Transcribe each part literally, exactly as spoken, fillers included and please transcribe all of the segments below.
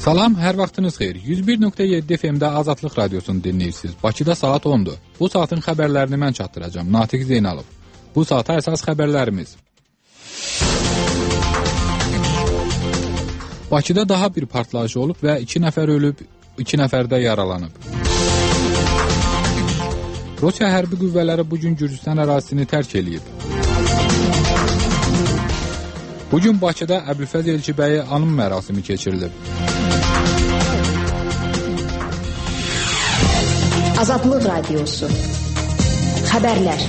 Salam, hər vaxtınız xeyir. yüz bir nöqtə yeddi F M-də Azadlıq Radiosunu dinləyirsiniz. Bakıda saat ondur. Bu saatın xəbərlərini mən çatdıracağım. Natiq Zeynalov. Bu saata əsas xəbərlərimiz. Bakıda daha bir partlayış olub və iki nəfər ölüb, iki nəfər də yaralanıb. Rusiya hərbi qüvvələri bugün Gürcüstan ərazisini tərk eləyib. Bugün Bakıda Əbülfəz Elçibəyi anım mərasimi keçirilib. Azadlıq Radiosu. Xəbərlər.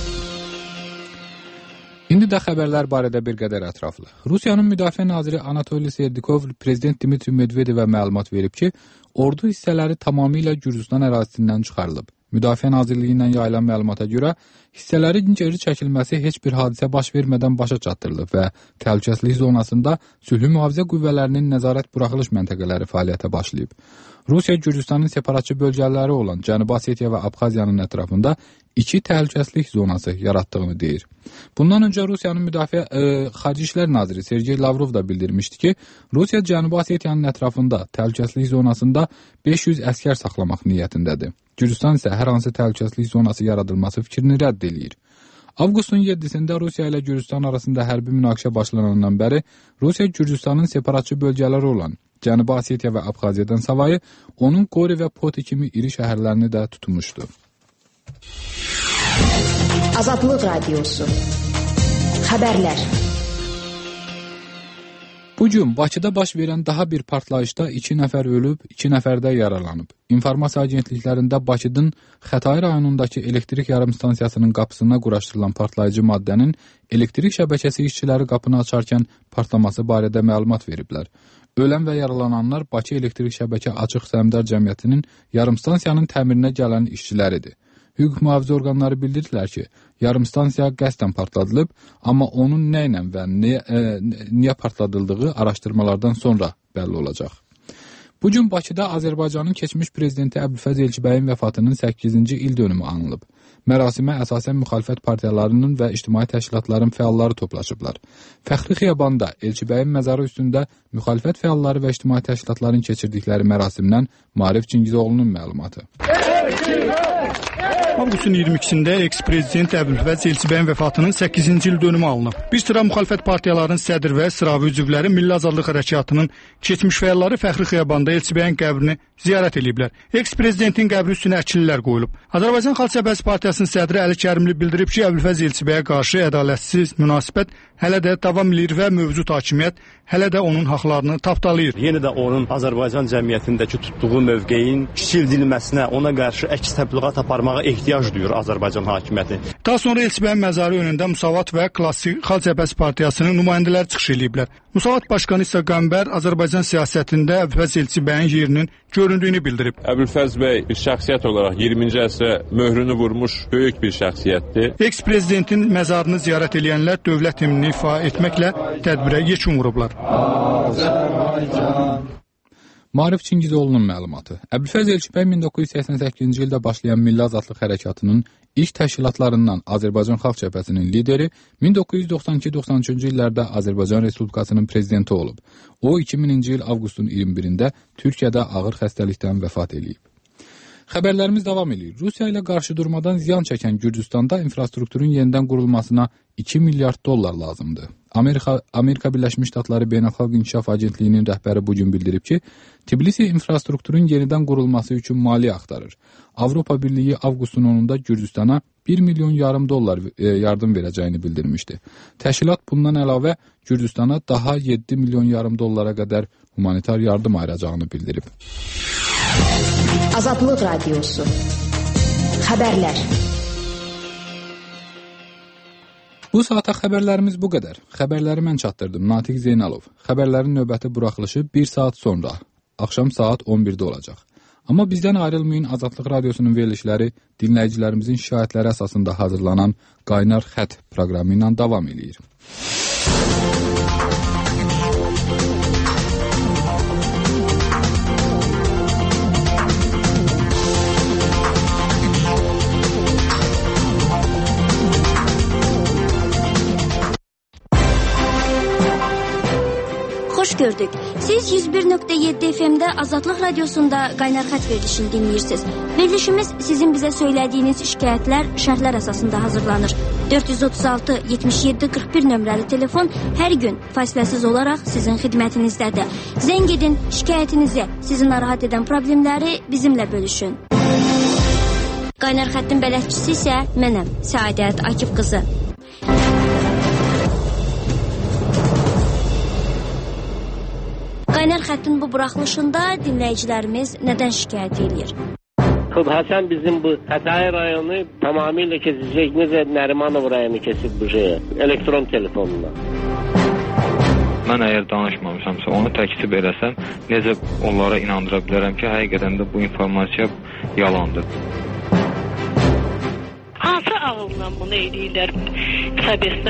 İndi də xəbərlər barədə bir qədər ətraflı. Rusiyanın Müdafiə naziri Anatoliy Serdikov Prezident Dmitri Medvedevə məlumat verib ki, ordu hissələri tamamilə Gürcüstan ərazisindən çıxarılıb. Müdafiə Nazirliyindən yayılan məlumata görə hissələrin geri çəkilməsi heç bir hadisə baş vermədən başa çatdırılıb və təhlükəsizlik zonasında sülhü mühafizə qüvvələrinin nəzarət buraxılış məntəqələri fəaliyyətə başlayıb. Rusiya Gürcüstanın separatçı bölgələri olan Cənubi Osetiya və Abxaziyanın ətrafında iki təhlükəsizlik zonası yaratdığını deyir. Bundan öncə Rusiyanın Müdafiə e, Xarici İşlər naziri Sergey Lavrov da bildirmişdi ki, Rusiya Cənubi Osetiyanın ətrafında təhlükəsizlik zonasında beş yüz əskər saxlamaq niyyətindədir. Gürcüstan isə hər hansı təhlükəsizlik zonası yaradılması fikrini rədd eləyir. Avqustun yeddisində Rusiya ilə Gürcüstan arasında hərbi münaqişə başlanandan bəri Rusiya Gürcüstanın separatçı bölgələri olan Cənubi Osetiya və Abxaziyadan savayı onun Qori və Poti kimi iri şəhərlərini də tutmuşdu. Azadlıq Radiosu. Xəbərlər. Bugün Bakıda baş verən daha bir partlayışda iki nəfər ölüb, iki nəfər də yaralanıb. İnformasiya agentliklərində Bakının Xətai rayonundakı elektrik yarımstansiyasının qapısına quraşdırılan partlayıcı maddənin elektrik şəbəkəsi işçiləri qapını açarkən partlaması barədə məlumat veriblər. Ölən və yaralananlar Bakı Elektrik Şəbəkə Açıq Səhmdar Cəmiyyətinin yarımstansiyanın təmirinə gələn işçiləridir. Hüquq mühafizə orqanları bildirdilər ki, yarımstansiya qəsdən partladılıb, amma onun nə ilə və niyə, e, niyə partladıldığı araşdırmalardan sonra bəlli olacaq. Bugün Bakıda Azərbaycanın keçmiş prezidenti Əbülfəz Elçibəyin vəfatının səkkizinci il dönümü anılıb. Mərasimə əsasən müxalifət partiyalarının və ictimai təşkilatların fəalları toplaşıblar. Fəxri Xiyabanda Elçibəyin məzarı üstündə müxalifət fəalları və ictimai təşkilatların keçirdikləri mərasimdən Maarif Cingizoğlu'nun məlumatı. Avqustun iyirmi ikisində eks-prezident Əbülfəz Elçibəyin vəfatının səkkizinci il dönümü alınıb. Bir sıra müxalifət partiyalarının sədr və sıravi üzvləri Milli Azadlıq Hərəkatının keçmiş fəalları Fəxri Xiyabanda Elçibəyin qəbrini ziyarət ediblər. Eks-prezidentin qəbri üstünə əkillər qoyulub. Azərbaycan Xalq Cəbhəsi Partiyasının sədri Əli Kərimli bildirib ki, Əbülfəz Elçibəyə qarşı ədalətsiz münasibət hələ də davam edir və mövcud hakimiyyət hələ də onun haqlarını tapdalayır. Yenə də onun Azərbaycan cəmiyyətindəki tutduğu mövqeyin kiçildilməsinə, ona qarşı əks təbliğat aparmağa ehtiyac duyur Azərbaycan hakimiyyəti. Daha sonra Elçibəyin məzarı önündə Müsavat və Klassik Xalq Cəbhəsi Partiyasının nümayəndələri çıxış ediblər. Müsavat başqanı isə Qəmbər Azərbaycan siyasətində Əbülfəz Elçibəyin yerinin göründüyünü bildirib. Əbülfəz bəy bir şəxsiyyət olaraq iyirminci əsrə möhrünü vurmuş böyük bir şəxsiyyətdir. Eks-prezidentin məzarını ziyarət edənlər dövlət himnini ifa etməklə tədbirə yekun vurublar. Azərbaycan. Maarif Cingizoğlu'nun məlumatı. Əbülfəz Elçibəy min doqquz yüz səksən səkkizinci ildə başlayan Milli Azadlıq Hərəkatının ilk təşkilatlarından Azərbaycan Xalq Cəbhəsinin lideri, min doqquz yüz doxsan iki doxsan üçüncü illərdə Azərbaycan Respublikasının prezidenti olub. O, iki minci il avqustun iyirmi birində Türkiyədə ağır xəstəlikdən vəfat edib. Xəbərlərimiz davam edir. Rusiya ilə qarşıdurmadan ziyan çəkən Gürcüstanda infrastrukturun yenidən qurulmasına iki milyard dollar lazımdır. Amerika, Amerika Birləşmiş Ştatları Beynəlxalq İnkişaf Agentliyinin rəhbəri bugün bildirib ki, Tbilisi infrastrukturun yenidən qurulması üçün maliyyə axtarır. Avropa Birliyi avqustun onunda Gürcüstana bir milyon yarım dollar e, yardım verəcəyini bildirmişdi. Təşkilat bundan əlavə Gürcüstana daha yeddi milyon yarım dollara qədər humanitar yardım ayıracağını bildirib. Azadlıq Radiosu. Xəbərlər. Bu saata xəbərlərimiz bu qədər. Xəbərləri mən çatdırdım, Natiq Zeynalov. Xəbərlərin növbəti buraxılışı bir saat sonra, axşam saat on birdə olacaq. Amma bizdən ayrılmayın, Azadlıq Radiosunun verilişləri dinləyicilərimizin şikayətləri əsasında hazırlanan Qaynar Xət proqramı ilə davam edir. Xoş gördük. Siz yüz bir nöqtə yeddi F M-də Azadlıq Radiosunda Qaynar Xət verilişini dinləyirsiniz. Verilişimiz sizin bizə söylədiyiniz şikayətlər şərhlər əsasında hazırlanır. dörd yüz otuz altı yetmiş yeddi qırx bir nömrəli telefon hər gün fasiləsiz olaraq sizin xidmətinizdədir. Zəng edin, şikayətinizi, sizi narahat edən problemləri bizimlə bölüşün. Qaynar Xəttin bələdçisi isə mənəm, Səadət Akif qızı. Qaynar Xəttin bu buraxılışında dinləyicilərimiz nədən şikayət edir? Hasan bizim bu Xətai rayonu tamamilə kesecek. Necə Nərimanov rayonu kesib bu şeyi, elektron telefonla. Mən əgər danışmamışamsa, onu təkzib eləsəm, necə onlara inandıra bilərəm ki, həqiqətən də bu informasiya yalandır. Hansı ağılla bunu edirlər? Təbəssüm.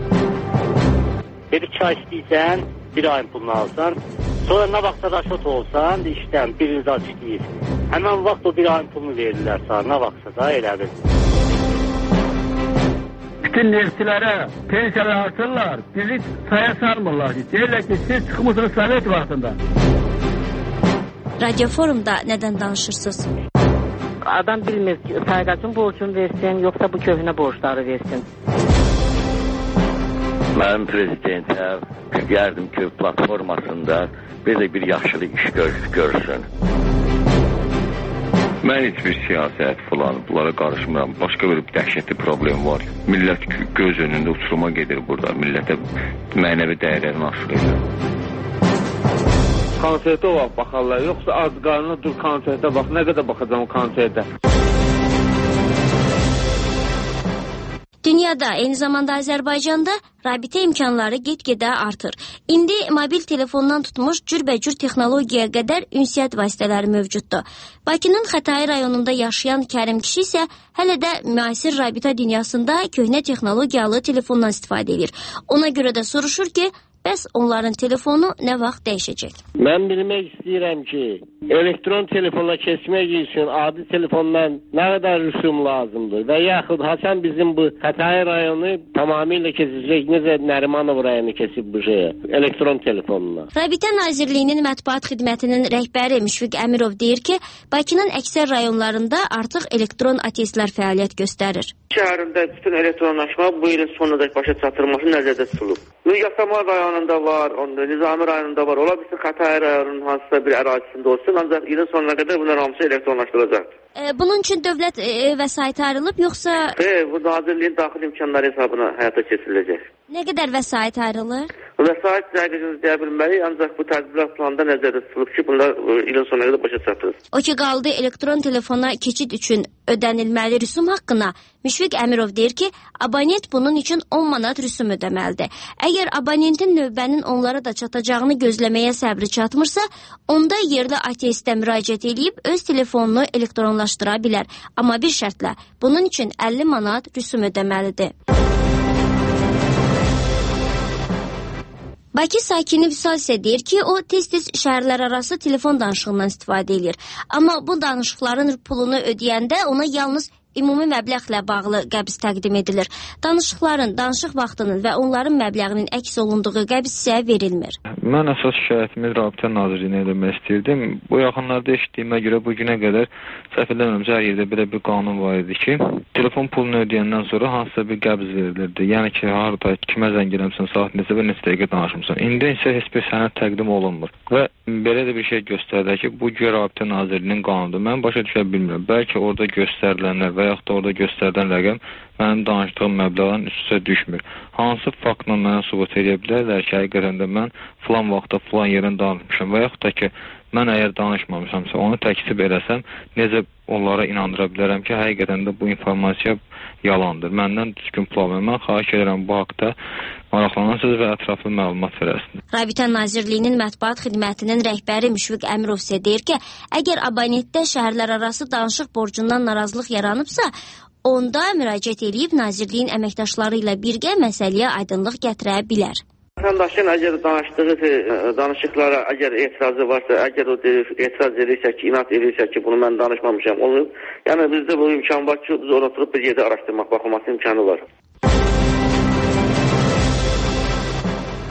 Bir çay istəyirsən, bir ayın pulunu alsan, sonra nə vaxtda raşot olsan, işləm, biriniz aç istəyir. Həmən vaxt o bir ayın pulunu verirlər sana, nə vaxtsa da elədir. Bütün neftçilərə pensiyalar artırırlar, bizi saya sarmırlar. Deyirlər ki, siz çıxmışsınız Sovet vaxtında. Radio Forumda nədən danışırsınız? Adam bilmir ki, sayğacın borcunu versin, yoxsa bu köhnə borcları versin. Mənim prezidentə gəldim ki, platformasında belə bir yaxşılıq iş gör görsün. Mən heç bir siyasət falan, bunlara qarışmıram. Başqa bir dəhşətli problem var. Millət göz önündə uçuruma gedir burada. Millətə mənəvi dəyərlərini aşırır. Konsertə o vaxt baxarlar, yoxsa az qarnına dur konsertə bax. Nə qədər baxacam o konsertə? Dünyada, eyni zamanda Azərbaycanda rabitə imkanları get-gedə artır. İndi mobil telefondan tutmuş cürbəcür texnologiyaya qədər ünsiyyət vasitələri mövcuddur. Bakının Xətai rayonunda yaşayan Kərim kişi isə hələ də müasir rabitə dünyasında köhnə texnologiyalı telefondan istifadə edir. Ona görə də soruşur ki, bəs onların telefonu nə vaxt dəyişəcək? Mən bilmək istəyirəm ki, elektron telefonla keçmək üçün adi telefondan nə qədər rüsum lazımdır və yaxud Hasan bizim bu Xətai rayonu tamamilə kesecek. Necə Nərimanov rayonu kesib bu şeyi, elektron telefonla. Rabitə Nazirliyinin mətbuat xidmətinin rəhbəri Müşfiq Əmirov deyir ki, Bakının əksər rayonlarında artıq elektron atestlər fəaliyyət göstərir. Şəhərində bütün elektronlaşma bu ilin sonuna başa çatdırılması nəzərdə tutulub. Yasamal rayonunda var, Nizami rayonunda var. Ola bilsin Xətai rayonunun hansısa bir ərazisində olsun, ancaq ilin sonuna qədər bunlar hamısı elektronlaşdırılacaqdır. E, bunun üçün dövlət e, vəsait ayrılıb, yoxsa... Xeyr, bu Nazirliyin daxil imkanları hesabına həyata keçiriləcək. Nə qədər vəsait ayrılır? Vəsait dəqiqəsini deyə bilməliyik, ancaq bu tədbirlər planında nəzərdə tutulub ki, bunlar ilin sonuna qədər başa çatdırılır. O ki qaldı elektron telefona keçid üçün ödənilməli rüsum haqqına, Müşfiq Əmirov deyir ki, abonent bunun üçün on manat rüsum ödəməlidir. Əgər abonentin növbənin onlara da çatacağını gözləməyə səbri çatmırsa, onda yerli A T S-də müraciət edib öz telefonunu elektronlaşdıra bilər. Amma bir şərtlə, bunun üçün əlli manat rüsum ödəməlidir. Bakı sakini Vüsal isə deyir ki, o tez-tez şəhərlər arası telefon danışığından istifadə edir. Amma bu danışıqların pulunu ödəyəndə ona yalnız ümumi məbləğlə bağlı qəbz təqdim edilir. Danışıqların, danışıq vaxtının və onların məbləğinin əks olunduğu qəbz isə verilmir. Mən əsas şikayətimi Rabitə Nazirliyinə eləmək istəyirdim. Bu yaxınlarda eşitdiyimə görə bu günə qədər səhv eləmirəmsə hər yerdə belə bir qanun var idi ki, telefon pulunu ödəyəndən sonra hansısa bir qəbz verilirdi. Yəni ki, harada kimə zəng eləmsən, saat neçə və neçə dəqiqə danışmısan. İndi isə heç bir sənəd təqdim olunmur. Və belə də bir şey göstərir ki, bu güya Rabitə Nazirliyinin qanunudur. Mən başa düşə bilmirəm. Bəlkə orada göstərilənlər və yaxud da orada göstərilən rəqəm mənim danışdığım məbləğin üstə düşmür. Hansı faktla mənə sübut edə bilərlər ki, həqiqətən də mən filan vaxtda filan yerin danışmışam və yaxud da ki, mən əgər danışmamışamsa, onu təkzib eləsəm, necə onlara inandıra bilərəm ki, həqiqətən də bu informasiya yalandır. Məndən düzgün problem. Mən xahiş edirəm bu haqda maraqlanansınız və ətraflı məlumat verəsiniz. Rabitə Nazirliyinin mətbuat xidmətinin rəhbəri Müşfiq Əmirov isə deyir ki, əgər abonentdə şəhərlər arası danışıq borcundan narazılıq yaranıbsa, onda müraciət edib Nazirliyin əməkdaşları ilə birgə məsələyə aydınlıq gətirə bilər. Vətəndaşın əgər danışdığı danışıqlara əgər etirazı varsa, əgər o etiraz edirsə ki, inat edirsə ki, bunu mən danışmamışam, olub. Yəni bizdə bu imkan var ki, biz onu oturub bir yerdə araşdırmaq, baxılması imkanı var.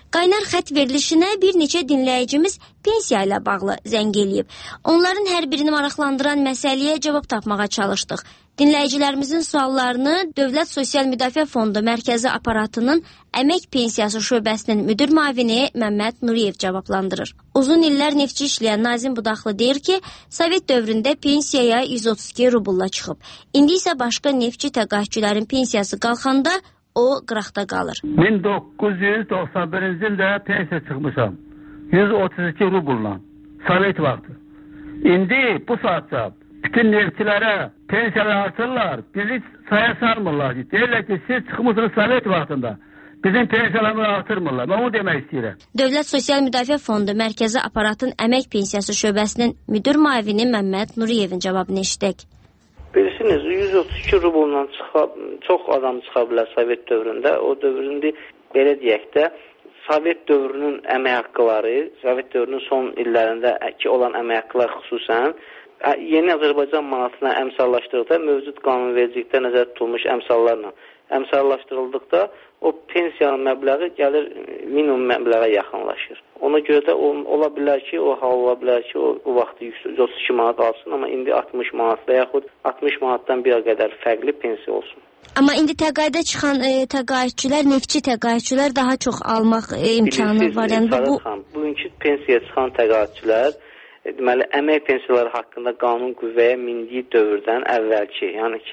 Qaynar xət verilişinə bir neçə dinləyicimiz pensiya ilə bağlı zəng eləyib. Onların hər birini maraqlandıran məsələyə cavab tapmağa çalışdıq. Dinləyicilərimizin suallarını Dövlət Sosial Müdafiə Fondu Mərkəzi Aparatının Əmək Pensiyası şöbəsinin müdir müavini Məmməd Nuriyev cavablandırır. Uzun illər neftçi işləyən Nazim Budaqlı deyir ki, Sovet dövründə pensiyaya yüz otuz iki rubulla çıxıb. İndi isə başqa neftçi təqaüdçülərin pensiyası qalxanda o qıraqda qalır. min doqquz yüz doxsan birinci ildə pensiya çıxmışam. yüz otuz iki rubulla. Sovet vaxtı. İndi bu saatda bütün neftçilərə pensiyalar artırırlar. Bizi saya sarmırlar. Deyirlər ki, siz çıxmışsınız Sovet vaxtında. Bizim pensiyalarını artırmırlar. Ben onu demək istəyirəm. Dövlət Sosial Müdafiə Fondu Mərkəzi Aparatın Əmək Pensiyası şöbəsinin müdir müavini Məmməd Nuriyevin cavabını eşitdik. Bilirsiniz, yüz otuz iki rubulla çox adam çıxa bilər Sovet dövründə. O dövründə belə deyək də, Sovet dövrünün əmək haqqıları, Sovet dövrünün son illərində olan əmək haqqıları xüsusən yeni Azərbaycan manatına əmsallaşdırıldıqda, mövcud qanunvericilikdə nəzərdə tutulmuş əmsallarla əmsallaşdırıldıqda o pensiyanın məbləği gəlir minimum məbləğə yaxınlaşır. Ona görə də ola bilər ki, o hal ola bilər ki, o, o vaxtı yüz otuz iki manat alsın, amma indi altmış manat və yaxud altmış manatdan bir qədər fərqli pensiya olsun. Amma indi təqaüdə çıxan e, təqaüdçülər, neftçi təqaüdçülər daha çox almaq e, imkanı var. Yəni bu bugünkü pensiyaya çıxan təqaüdçülər e, deməli əmək pensiyaları haqqında qanun qüvvəyə mindiyi dövrdən əvvəlki, yəni ki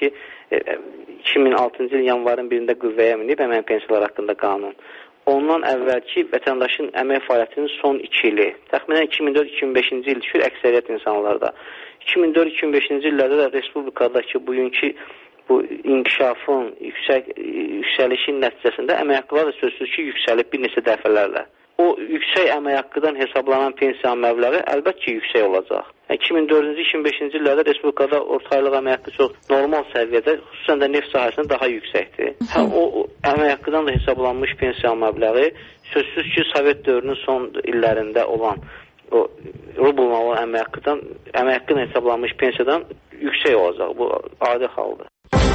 iki min altıncı il yanvarın birində qüvvəyə minib əmək pensiyaları haqqında qanun. Ondan əvvəlki vətəndaşın əmək fəaliyyətinin son iki ili, təxminən iki min dörd iki min beşinci il düşür əksəriyyət insanlarda. iki min dörd iki min beşinci illərdə də respublikadakı bugünkü bu inkişafın, yüksək, yüksəlişin nəticəsində əmək haqqıları da sözsüz ki, yüksəlib bir neçə dəfələrlə. O yüksək əmək haqqıdan hesablanan pensiya məbləği əlbəttə ki, yüksək olacaq. iki min dördüncü iki min beşinci illərdə respublikada ortaylıq əmək haqqı çox normal səviyyədə, xüsusən də neft sahəsində daha yüksəkdir. Hə, o, o əmək haqqıdan da hesablanmış pensiya məbləği sözsüz ki, Sovet dövrünün son illərində olan o rubulla olan əmək haqqıdan, əmək haqqıdan hesablanmış pensiyadan yüksək olacaq. Bu adi haldır.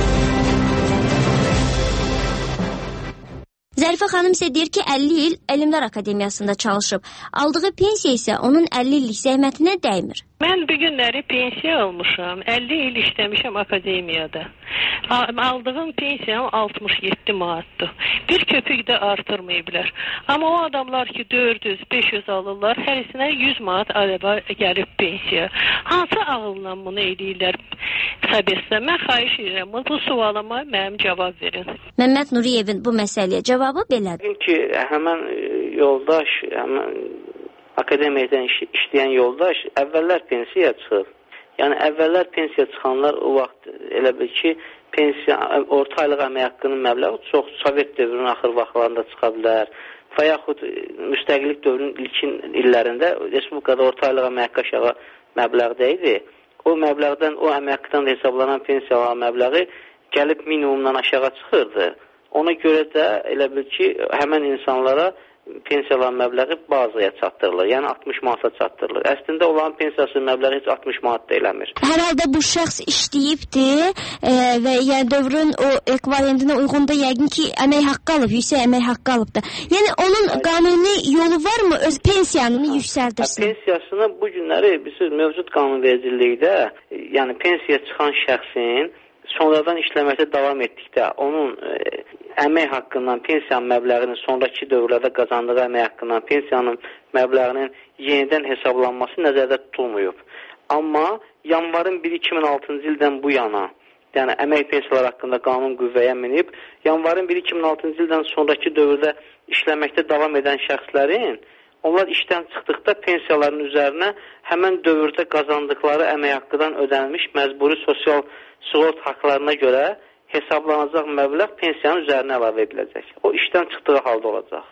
Zərifə xanım isə deyir ki, əlli il Elmlər Akademiyasında çalışıb. Aldığı pensiya isə onun əlli illik zəhmətinə dəymir. Mən bu günləri pensiya almışam. əlli il işləmişəm akademiyada. Aldığım pensiyam altmış yeddi manatdır. Bir köpük də artırmayıblar. Amma o adamlar ki dörd yüz beş yüz alırlar, hərisinə yüz manat araba gəlib pensiya. Hansı ağılla bunu edirlər? Səbəbsə mən xahiş edirəm, bu sualıma mənim cavab verin. Məmməd Nuriyevin bu məsələyə cavabı belədir. Çünki həmən yoldaş, həmən akademiyadan iş, işləyən yoldaş əvvəllər pensiya çıxır. Yəni əvvəllər pensiya çıxanlar o vaxt elə bil ki, pensiya orta aylıq əmək haqqının məbləği çox Sovet dövrünün axır vaxtlarında çıxa bilər. Və yaxud müstəqillik dövrünün ilkin illərində respublikada orta aylıq əmək haqqı aşağı məbləğdə idi. O məbləğdən, o əmək haqqından hesablanan pensiyalar məbləği gəlib minimumdan aşağı çıxırdı. Ona görə də elə bil ki, həmən insanlara pensiyalar məbləği bazaya çatdırılır. Yəni altmış manata çatdırılır. Əslində olan pensiyasının məbləği heç altmış manat da eləmir. Hər halda bu şəxs işləyibdir e, və yəni dövrün o ekvivalentinə uyğun da yəqin ki, əmək haqqı alıb, yüksək əmək haqqı alıb da. Yəni onun Ay. qanuni yolu varmı öz pensiyanını ha. yüksəldirsin? Ha, pensiyasını bu günləri biz mövcud qanunvericilikdə, yəni pensiya çıxan şəxsin sonradan işləməkdə davam etdikdə onun e, əmək haqqından pensiyanın məbləğinin sonraki dövrlərdə qazandığı əmək haqqından pensiyanın məbləğinin yenidən hesablanması nəzərdə tutulmuyub. Amma yanvarın biri iki min altıncı ildən bu yana, yəni əmək pensiyaları haqqında qanun qüvvəyə minib, yanvarın biri iki min altıncı ildən sonraki dövrdə işləməkdə davam edən şəxslərin onlar işdən çıxdıqda pensiyaların üzərinə həmən dövrdə qazandıqları əmək haqqından ödənilmiş məcburi sosial sığort haqlarına görə hesablanacaq məbləğ pensiyanın üzərinə əlavə ediləcək. O işdən çıxdığı halda olacaq.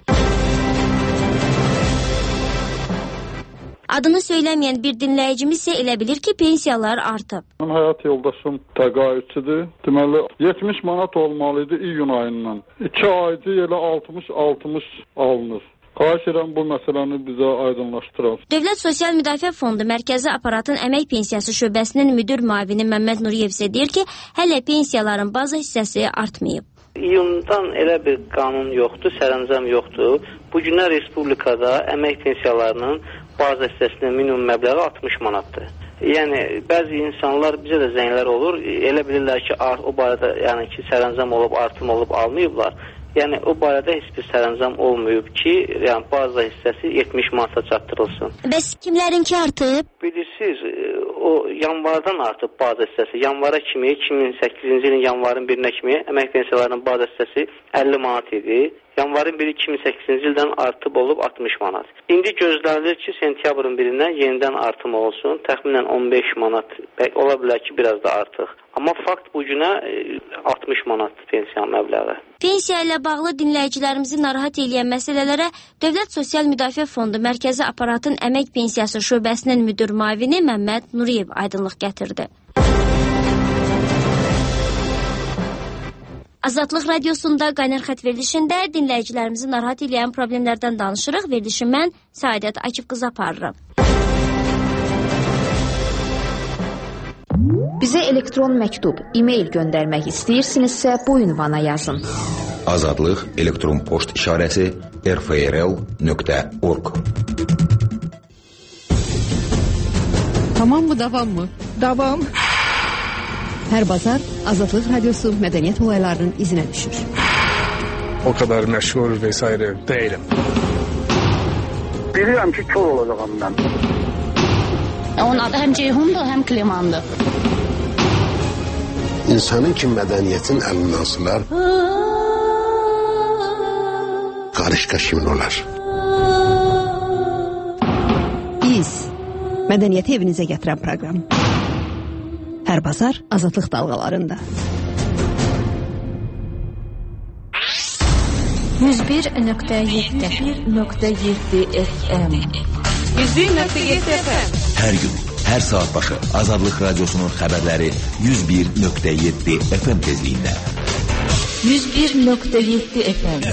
Adını söyləməyən bir dinləyicimiz isə elə bilir ki, pensiyalar artıb. Mənim həyat yoldaşım təqaüdçüdür. Deməli, yetmiş manat olmalı idi iyun ayından. iki ayda elə altmış altmış alınır. Xahiş edirəm bu məsələni bizə aydınlaşdırın. Dövlət Sosial Müdafiə Fondu Mərkəzi Aparatın Əmək Pensiyası şöbəsinin müdir müavini Məmməd Nuriyev isə deyir ki, hələ pensiyaların bazı hissəsi artmayıb. İyundan elə bir qanun yoxdur, sərəncam yoxdur. Bu günlər respublikada əmək pensiyalarının bazı hissəsinin minimum məbləği altmış manatdır. Yəni bəzi insanlar bizə də zənglər olur, elə bilirlər ki, o barədə yəni ki, sərəncam olub, artım olub almayıblar. Yəni o barədə heç bir sərəncam olmayıb ki, yəni bazı hissəsi yetmiş manata çatdırılsın. Bəs kimlərinki artıb? Bilirsiniz, o yanvardan artıb bazı hissəsi. Yanvara kimi, iki min səkkizinci ilin yanvarın birinə kimi əmək pensiyalarının bazı hissəsi əlli manat idi. Yanvarın biri iki min səkkizinci ildən artıb olub altmış manat. İndi gözlənilir ki, sentyabrın birindən yenidən artım olsun. Təxminən on beş manat, ola bilər ki, biraz da artıq. Amma fakt bu günə altmış manat pensiya məbləği. Pensiya ilə bağlı dinləyicilərimizi narahat edən məsələlərə Dövlət Sosial Müdafiə Fondu Mərkəzi Aparatın Əmək Pensiyası Şöbəsinin müdür müavini Məmməd Nuriyev aydınlıq gətirdi. Azadlıq Radiosunda Qaynar Xət verilişində dinləyicilərimizi narahat edən problemlərdən danışırıq. Verilişi mən Səadət Akif qızı aparıram. Bizə elektron məktub, e-mail göndərmək istəyirsinizsə bu ünvana yazın. Azadlıq elektron poçt işarəsi r f r l nöqtə org. Tamam mı, davam mı? Davam. Hər bazar Azadlıq Radiosu mədəniyyət olaylarının izinə düşür. O kadar məşhur vesaire değilim. Bilirəm ki, kör olacağım mən. Onun adı həm Ceyhundur, həm Klimandır. İnsanın ki mədəniyyətin əlindən sular, qarışqa kimin olar? Biz mədəniyyəti evinizə gətirən proqram. Hər bazar Azadlıq dalğalarında. yüz bir nöqtə yeddi F M yüz bir nöqtə yeddi F M Hər gün, hər saat başı Azadlıq Radiosunun xəbərləri yüz bir nöqtə yeddi F M tezliyində. yüz bir nöqtə yeddi F M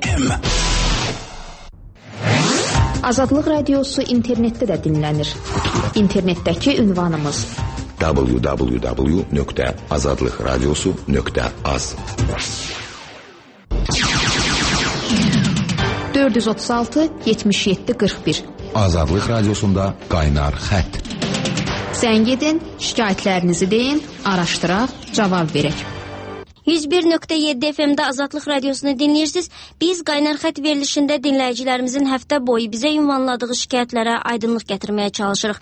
Azadlıq Radiosu internetdə də dinlənir. İnternetdəki ünvanımız w w w nöqtə azadlıqradiosu nöqtə az dörd yüz otuz altı yetmiş yeddi qırx bir Azadlıq Radiosunda Qaynar Xət. Zəng edin, şikayətlərinizi deyin, araşdıraq, cavab verək. yüz bir nöqtə yeddi F M-də Azadlıq Radiosunu dinləyirsiniz. Biz Qaynar Xət verilişində dinləyicilərimizin həftə boyu bizə ünvanladığı şikayətlərə aydınlıq gətirməyə çalışırıq.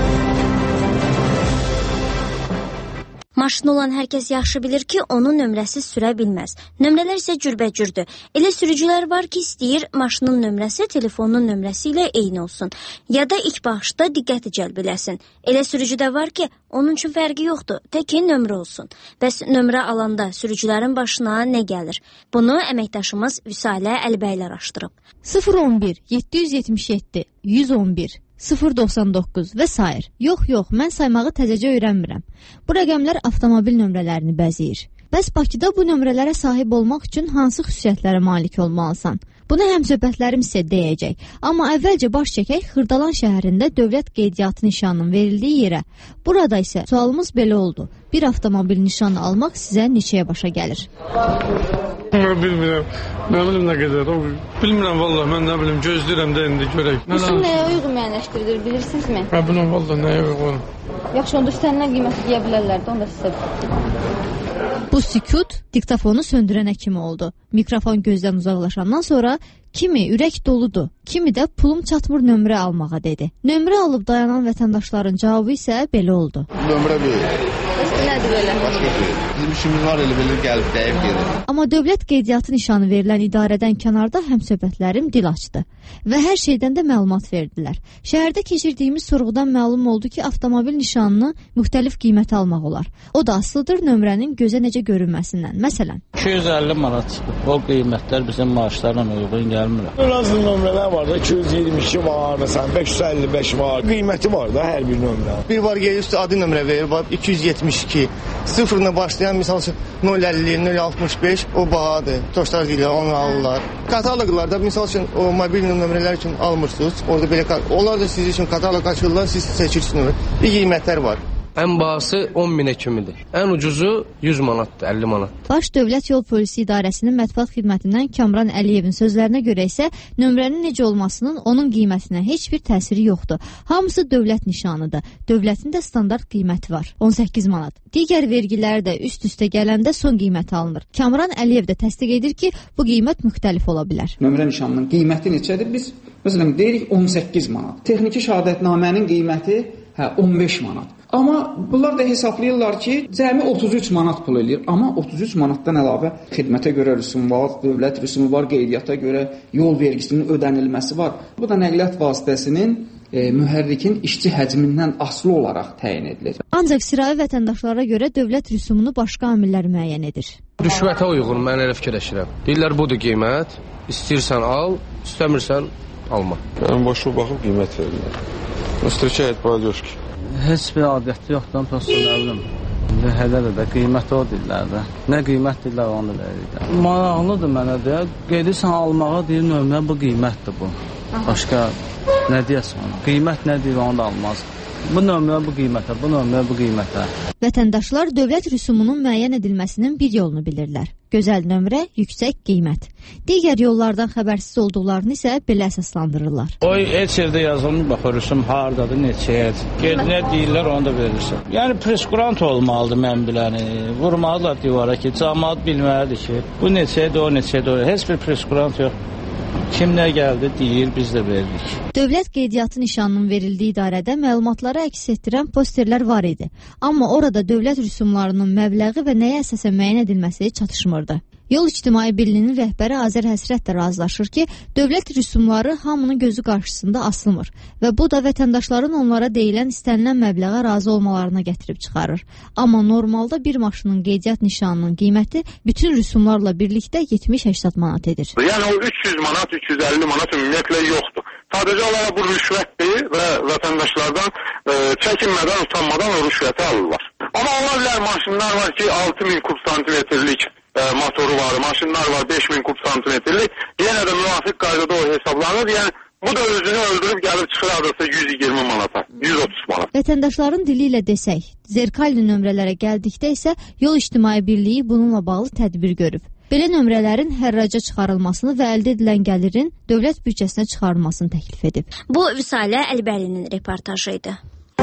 Maşını olan hər kəs yaxşı bilir ki, onun nömrəsi sürə bilməz. Nömrələr isə cürbəcürdür. Elə sürücülər var ki, istəyir maşının nömrəsi telefonun nömrəsi ilə eyni olsun. Ya da ilk baxışda diqqəti cəlb eləsin. Elə sürücü də var ki, onun üçün fərqi yoxdur, təki nömrə olsun. Bəs nömrə alanda sürücülərin başına nə gəlir? Bunu əməkdaşımız Vüsalə Əlbəyli araşdırıb. sıfır on bir yeddi yüz yetmiş yeddi yüz on bir sıfır doxsan doqquz və sair. Yox, yox, mən saymağı təzəcə öyrənmirəm. Bu rəqəmlər avtomobil nömrələrini bəzəyir. Bəs Bakıda bu nömrələrə sahib olmaq üçün hansı xüsusiyyətlərə malik olmalısan? Bunu həmsöhbətlərim sizə deyəcək. Amma əvvəlcə baş çəkək Xırdalan şəhərində dövlət qeydiyyatı nişanının verildiyi yerə. Burada isə sualımız belə oldu. Bir avtomobil nişanı almaq sizə neçəyə başa gəlir? Mən bilmirəm. Nə bilim nə qədər. Bilmirəm vallahi, mən nə bilim, gözləyirəm də indi görək. Bizim nəyə uyğun müəyyənləşdirilir, bilirsinizmi? Hə, bunun vallahi nəyə uyğun? Yaxşı, onda üstəndən qiyməti deyə bilərlər də, onda sizə. Bu sükut diktafonu söndürənə kimi oldu. Mikrofon gözdən uzaqlaşandan sonra kimi ürək doludur, kimi də pulum çatmır nömrə almağa dedi. Nömrə alıb dayanan vətəndaşların cavabı isə belə oldu. Nömrə verir. Nədir belə? Bizim işimiz var, elə belə gəlib dəyib gedir. Amma dövlət qeydiyyatı nişanı verilən idarədən kənarda həmsöhbətlərim dil açdı və hər şeydən də məlumat verdilər. Şəhərdə keçirdiyimiz sorğudan məlum oldu ki, avtomobil nişanını müxtəlif qiymət almaq olar. O da asılıdır nömrənin gözə necə görünməsindən. Məsələn, iki yüz əlli manat. O qiymətlər bizim maaşlarla uyğun gəlmir. Lazım nömrələr var da, iki yüz iyirmi iki var, məsələn, beş yüz əlli beş var. Qiyməti var da hər bir nömrə. Bir var gəlir üstə adi nömrə verir, var iki yüz yetmiş iki. Sıfırla başlayan misal üçün nol əlli, nol altmış beş o bahadır. Toşlar deyirlər, onu alırlar. Kataloqlarda misal üçün o mobil nömrələr üçün almırsınız. Orada belə onlar da siz üçün kataloq açırlar, siz seçirsiniz. Bir qiymətlər var. Ən bahası on minə kimidir. Ən ucuzu yüz manatdır, əlli manatdır. Baş Dövlət Yol Polisi İdarəsinin mətbuat xidmətindən Kamran Əliyevin sözlərinə görə isə nömrənin necə olmasının onun qiymətinə heç bir təsiri yoxdur. Hamısı dövlət nişanıdır. Dövlətin də standart qiyməti var. on səkkiz manat. Digər vergilər də üst-üstə gələndə son qiymət alınır. Kamran Əliyev də təsdiq edir ki, bu qiymət müxtəlif ola bilər. Nömrə nişanının qiyməti neçədir? Biz məsələn deyirik on səkkiz manat. Texniki şəhadətnamənin qiyməti hə on beş manat. Amma bunlar da hesablayırlar ki, cəmi otuz üç manat pul eləyir. Amma otuz üç manatdan əlavə xidmətə görə rüsum var, dövlət rüsumu var, qeydiyyata görə yol vergisinin ödənilməsi var. Bu da nəqliyyat vasitəsinin e, mühərrikin işçi həcmindən asılı olaraq təyin edilir. Ancaq sıravi vətəndaşlara görə dövlət rüsumunu başqa amillər müəyyən edir. Rüşvətə uyğun mən elə fikirləşirəm. Deyirlər budur qiymət, istəyirsən al, istəmirsən alma. Ən başa baxıb qiymət verirlər. Встречает поддержки. Heç bir adəti yoxdan prosta nə bilim. Hələ də qiymət o dillərdə. Nə qiymət dillər onu verirlər. Maraqlıdır mənə də. Gedirsən almağa deyir nömrə bu qiymətdir bu. Başqa nə deyəsən ona? Qiymət nə deyir onu da almaz. Bu nömrə bu qiymətə, bu nömrə bu qiymətə. Vətəndaşlar dövlət rüsumunun müəyyən edilməsinin bir yolunu bilirlər. Gözəl nömrə, yüksək qiymət. Digər yollardan xəbərsiz olduqlarını isə belə əsaslandırırlar. Oy, heç yerdə yazılmır, bax, rüsum hardadır, neçəyə. Ged nə deyirlər, onu da verirsən. Yəni, preskurant olmalıdır mən biləni. Vurmalılar divara ki, cəmaat bilməlidir ki, bu neçədir, o neçədir. Heç bir preskurant yox. Kim nə gəldi deyir, biz də verdik. Dövlət qeydiyyatı nişanının verildiyi idarədə məlumatları əks etdirən posterlər var idi. Amma orada dövlət rüsumlarının məbləği və nəyə əsasən müəyyən edilməsi çatışmırdı. Yol İctimai Birliyinin rəhbəri Azər Həsrət də razılaşır ki, dövlət rüsumları hamının gözü qarşısında asılmır və bu da vətəndaşların onlara deyilən istənilən məbləğə razı olmalarına gətirib çıxarır. Amma normalda bir maşının qeydiyyat nişanının qiyməti bütün rüsumlarla birlikdə yetmiş səksən manat edir. Yəni o üç yüz manat, üç yüz əlli manat ümumiyyətlə yoxdur. Sadəcə olaraq bu rüşvətdir və vətəndaşlardan e, çəkinmədən, utanmadan o rüşvəti alırlar. Amma ola bilər maşınlar var ki, altı min kub santimetrlik e, motoru var, maşınlar var beş min kub santimetrlik. Yenə də müvafiq qaydada o hesablanır. Yəni bu da özünü öldürüb gəlib çıxır adresa yüz iyirmi manata, yüz otuz manat. Vətəndaşların dili ilə desək, zerkalli nömrələrə gəldikdə isə Yol İctimai Birliyi bununla bağlı tədbir görüb. Belə nömrələrin hərraca çıxarılmasını və əldə edilən gəlirin dövlət büdcəsinə çıxarılmasını təklif edib. Bu Vüsalə Əlibəlinin reportajı idi.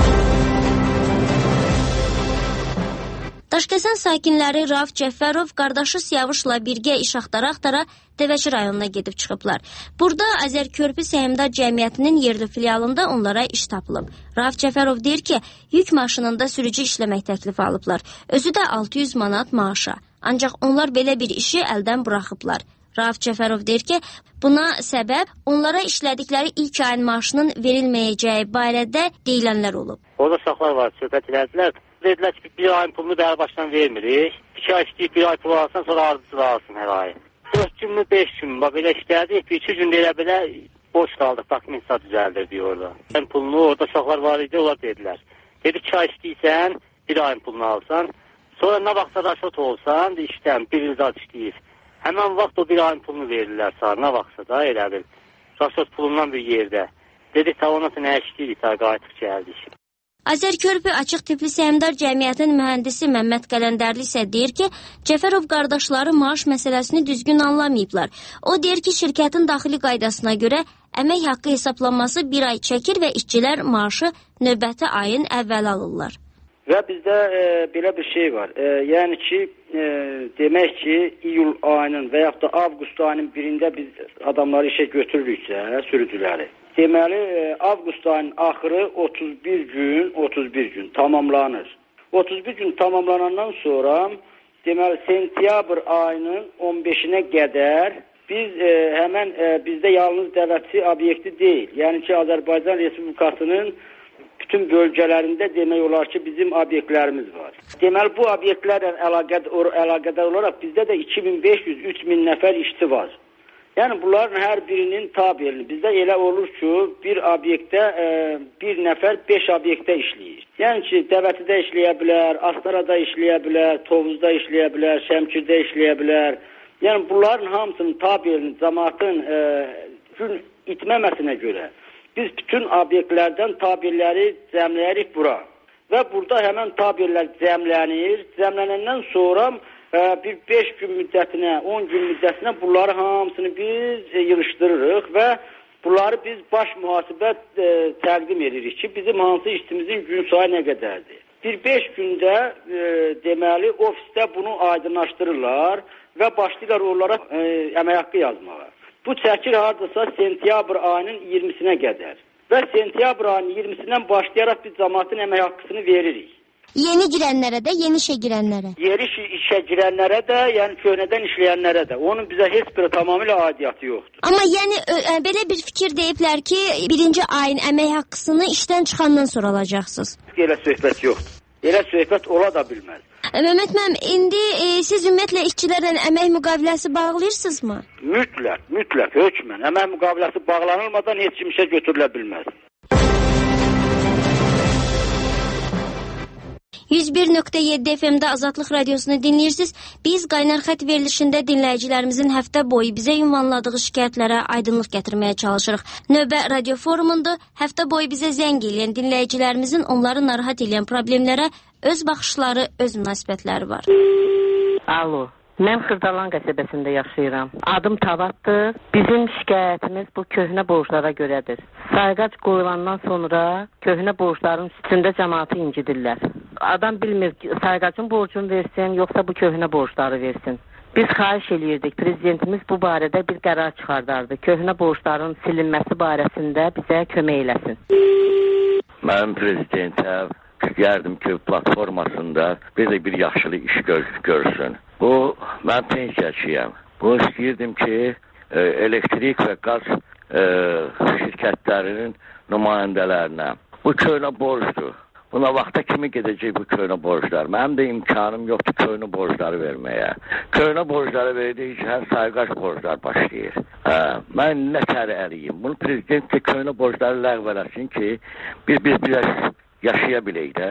Daşkəsən sakinləri Rauf Cəfərov qardaşı Siyavuşla birgə iş axtara-axtara Təvəkkül rayonuna gedib çıxıblar. Burada Azərkörpü Səhmdar Cəmiyyətinin yerli filialında onlara iş tapılıb. Rauf Cəfərov deyir ki, yük maşınında sürücü işləmək təklifi alıblar. Özü də altı yüz manat maaşa. Ancaq onlar belə bir işi əldən buraxıblar. Rauf Cəfərov deyir ki, buna səbəb onlara işlədikləri ilk ayın maaşının verilməyəcəyi barədə deyilənlər olub. Orada uşaqlar var, söhbət elədilər. Dedilər ki, bir ayın pulunu bəri başdan vermirik. İki ay işləyib bir ay pul alsın, sonra ardıcı alsın hər ay. Dörd gün mü, beş gün mü, bax belə işlədik. Bir iki gün elə belə boş qaldıq, dokumenta düzəldir diyor orada. Ayın pulunu orada uşaqlar var idi, onlar dedilər. Dedi iki ay işləyirsən, bir ayın pulunu alsan. Sonra nə vaxtsa raşot olsan, işləm, bir il zat işləyir. Həmən vaxt o bir ayın pulunu verirlər sana, nə vaxtsa da elə bil. Raşot pulundan bir yerdə. Dedik, ta ona nə işləyirik, ta qayıtıq gəldik. Azərkörpü Açıq Tipli Səhmdar Cəmiyyətinin mühəndisi Məmməd Qələndərli isə deyir ki, Cəfərov qardaşları maaş məsələsini düzgün anlamayıblar. O deyir ki, şirkətin daxili qaydasına görə əmək haqqı hesablanması bir ay çəkir və işçilər maaşı növbəti ayın əvvəl alırlar. Və bizdə e, belə bir şey var. E, yəni ki, e, demək ki, iyul ayının və yaxud da avqust ayının birində biz adamları işə götürürüksə, sürücüləri. Deməli, avqust ayının axırı otuz bir gün, otuz bir gün tamamlanır. otuz bir gün tamamlanandan sonra, deməli, sentyabr ayının on beşinə qədər biz e, həmən e, bizdə yalnız dəvətçi obyekti deyil. Yəni ki, Azərbaycan Respublikasının bütün bölgələrində demək olar ki, bizim obyektlərimiz var. Deməli, bu obyektlərlə əlaqədar, əlaqədar olaraq bizdə də iki min beş yüz üç min nəfər işçi var. Yəni, bunların hər birinin tabelini. Bizdə elə olur ki, bir obyektdə e, bir nəfər beş obyektdə işləyir. Yəni ki, Dəvətidə işləyə bilər, Astarada işləyə bilər, Tovuzda işləyə bilər, Şəmkirdə işləyə bilər. Yəni, bunların hamısının tabelini, cəmaatın e, gün itməməsinə görə biz bütün obyektlərdən tabelləri cəmləyərik bura. və burada həmən tabirlər cəmlənir. Cəmlənəndən sonra ə, bir beş gün müddətinə, on gün müddətinə bunları hamısını biz e, yığışdırırıq və bunları biz baş mühasibə e, təqdim edirik ki, bizim hansı işimizin gün sayı nə qədərdir. Bir beş gündə e, deməli ofisdə bunu aydınlaşdırırlar və başlayırlar onlara e, əmək haqqı yazmağa. Bu çəkir hardasa sentyabr ayının iyirmisinə qədər. Və sentyabr ayının iyirmisindən başlayaraq biz cəmaatın əmək haqqısını veririk. Yeni girənlərə də, yeni işə girənlərə. Yeni işə girənlərə də, yəni köhnədən işləyənlərə də. Onun bizə heç bir tamamilə aidiyyatı yoxdur. Amma yəni ə, belə bir fikir deyiblər ki, birinci ayın əmək haqqısını işdən çıxandan sonra alacaqsınız. Elə söhbət yoxdur. Elə söhbət ola da bilməz. Məhəmməd müəllim, indi e, siz ümumiyyətlə işçilərlə əmək müqaviləsi bağlayırsınızmı? Mütləq, mütləq, hökmən. Əmək müqaviləsi bağlanılmadan heç kim işə götürülə bilməz. yüz bir nöqtə yeddi F M-də Azadlıq Radiosunu dinləyirsiniz. Biz qaynar xətt verilişində dinləyicilərimizin həftə boyu bizə ünvanladığı şikayətlərə aydınlıq gətirməyə çalışırıq. Növbə radio forumundur. Həftə boyu bizə zəng eləyən dinləyicilərimizin onları narahat edən problemlərə öz baxışları, öz münasibətləri var. Alo. Mən Xırdalan qəsəbəsində yaşayıram. Adım Tavatdır. Bizim şikayətimiz bu köhnə borclara görədir. Sayğac qoyulandan sonra köhnə borcların üstündə cəmaatı incidirlər. Adam bilmir ki, sayğacın borcunu versin, yoxsa bu köhnə borcları versin. Biz xahiş eləyirdik, prezidentimiz bu barədə bir qərar çıxardardı. Köhnə borcların silinməsi barəsində bizə kömək eləsin. Mənim prezidentə yardım köy platformasında bizə bir yaxşılıq iş gör görsün. Bu, mən pensiyaçıyam. Bu istəyirdim ki, e, elektrik və qaz e, şirkətlərinin nümayəndələrinə. Bu köhnə borcdur. Buna vaxta kimi gedəcək bu köhnə borclar? Mənim də imkanım yoxdur köhnə borcları verməyə. Köhnə borcları verdiyi hər sayğac borclar başlayır. Hə, mən nə tər əliyim? Bunu prezident də köhnə borcları ləğv eləsin ki, biz biz biraz yaşaya bilək də.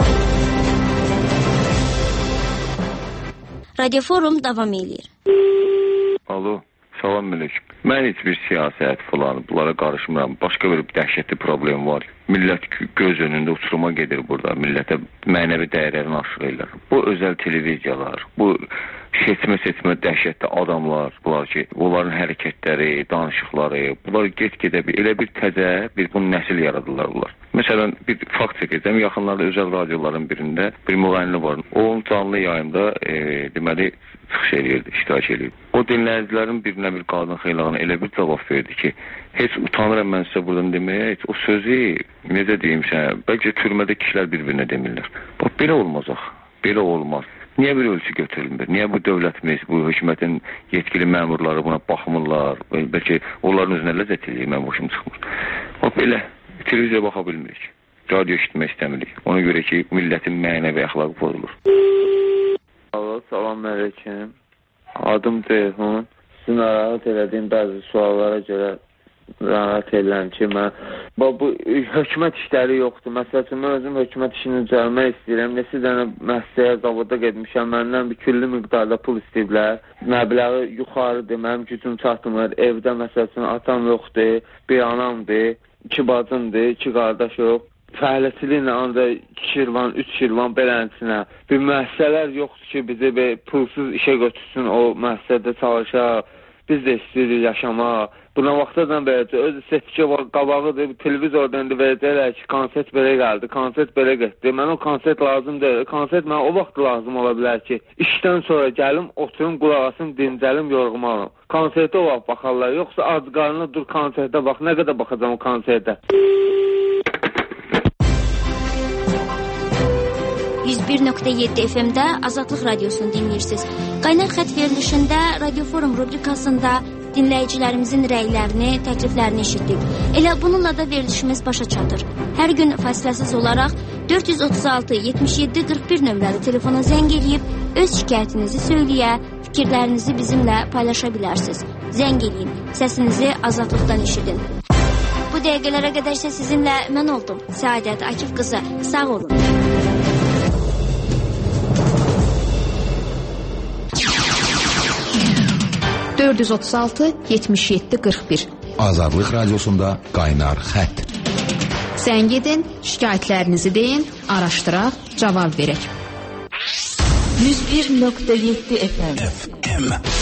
Radio Forum davam edir. Alo, salam əleykum. Mən heç bir siyasət falan bunlara qarışmıram. Başqa bir dəhşətli problem var. Millət göz önündə uçuruma gedir burada. Millətə mənəvi dəyərlərini aşırırlar. Bu özəl televiziyalar, bu seçmə-seçmə dəhşətli adamlar, bunlar ki, onların hərəkətləri, danışıqları, bunlar get-gedə bir, elə bir təzə, bir bu nəsil yaradırlar bunlar. Məsələn, bir fakt çəkəcəm, yaxınlarda özəl radioların birində bir müğənni var. Onun canlı yayında e, deməli, çıxış eləyirdi, iştirak eləyirdi. O dinləyicilərin birinə bir qadın xeylağına elə bir cavab verdi ki, heç utanıram mən sizə buradan deməyə, heç o sözü, necə deyim sənə, bəlkə türmədə kişilər bir-birinə demirlər. Bax, belə olmaz axı, belə olmaz. Niyə bir ölçü götürülmür? Niyə bu dövlətimiz, bu hökumətin yetkili məmurları buna baxmırlar? Bəlkə onların özünə ləzzət eləyir, mən başım çıxmır. Bax, belə, televiziya baxa bilmirik, radio işitmək istəmirik. Ona görə ki, millətin mənəvi əxlaqı pozulur. Alo, salam əleykum. Adım Ceyhun. Sizin narahat elədiyim bəzi suallara görə narahat edirəm ki, mən bu hökumət işləri yoxdur. Məsəl üçün, mən özüm hökumət işini düzəlmək istəyirəm. Neçə dənə müəssisəyə, zavoda getmişəm. Məndən bir külli miqdarda pul istəyiblər. Məbləği yuxarıdır, mənim gücüm çatmır. Evdə məsəl üçün atam yoxdur, bir anamdır, iki bacımdır, iki qardaş yox. Fəhləçiliklə ancaq iki şirvan, üç şirvan belənçinə. Bir müəssisələr yoxdur ki, bizi bir pulsuz işə götürsün, o müəssisədə çalışaq. Biz də istəyirik yaşamaq. Buna vaxtadan verəcək. Öz seçki qabağıdır. Televizordan da verəcəklər ki, konsert belə gəldi, konsert belə getdi. Mən o konsert lazım deyil. Konsert mənə o vaxt lazım ola bilər ki, işdən sonra gəlim, oturum, qulaq asım, dincəlim, yorğumu alım. Konsertə o vaxt baxarlar. Yoxsa ac qarnına dur konsertə bax. Nə qədər baxacam o konsertə? yüz bir nöqtə yeddi F M-də Azadlıq Radiosunu dinləyirsiniz. Qaynar xətt verilişində Radio Forum rubrikasında dinləyicilərimizin rəylərini, təkliflərini eşitdik. Elə bununla da verilişimiz başa çatır. Hər gün fasiləsiz olaraq dörd yüz otuz altı yetmiş yeddi qırx bir nömrəli telefona zəng eləyib öz şikayətinizi söyləyə, fikirlərinizi bizimlə paylaşa bilərsiniz. Zəng eləyin, səsinizi azadlıqdan eşidin. Bu dəqiqələrə qədər isə sizinlə mən oldum. Səadət Akif qızı. Sağ olun. dörd yüz otuz altı yetmiş yeddi qırx bir Azadlıq Radiosunda Qaynar Xətt. Zəng edin, şikayətlərinizi deyin, araşdıraq, cavab verək. yüz bir nöqtə yeddi F M. F M.